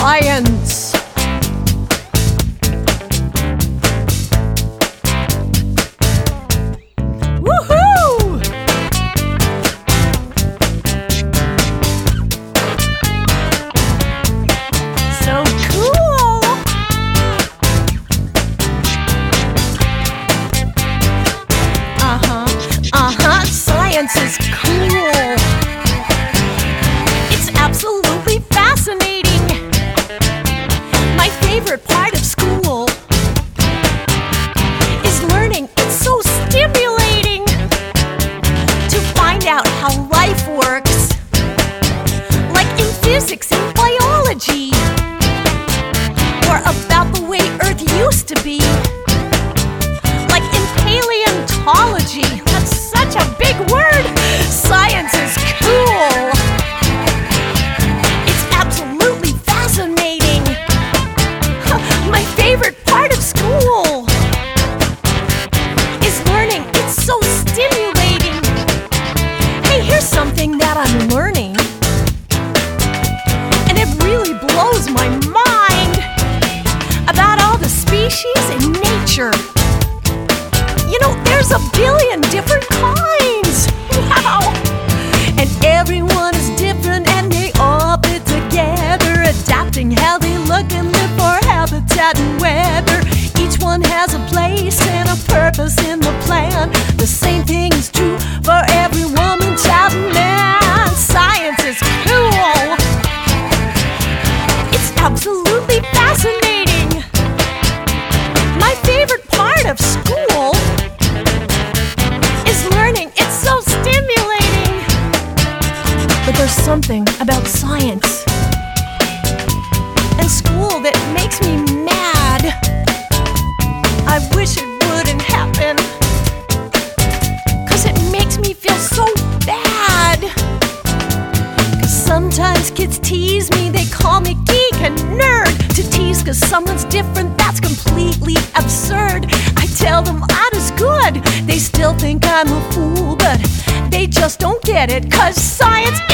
science. Woohoo! So cool! Science is cool. It's absolutely fascinating. My favorite part of school is learning. It's so stimulating to find out how life works, like in physics and biology, or about the way Earth used to be, like in paleontology. That's such a big word. Science is cool. It's absolutely fascinating. My favorite part of school is learning. It's so stimulating. Hey, here's something that I'm learning, and it really blows my mind about all the species in nature. You know, there's a billion different kinds. Wow! And everyone is different, and they all fit together, adapting how they look and live for habitat and weather. Each one has a place and a purpose in the plan. The same thing is true for every woman, child, and man. Science is cool. It's absolutely fascinating. My favorite part of school is learning. It's so stimulating. But there's something about science and school that makes me mad. I wish it wouldn't happen, 'cause it makes me feel so bad. 'Cause sometimes kids tease me, they call me geek and nerd. To tease 'cause someone's different, that's completely absurd. I tell them art is good, they still think I'm a fool, but they just don't get it, 'cause science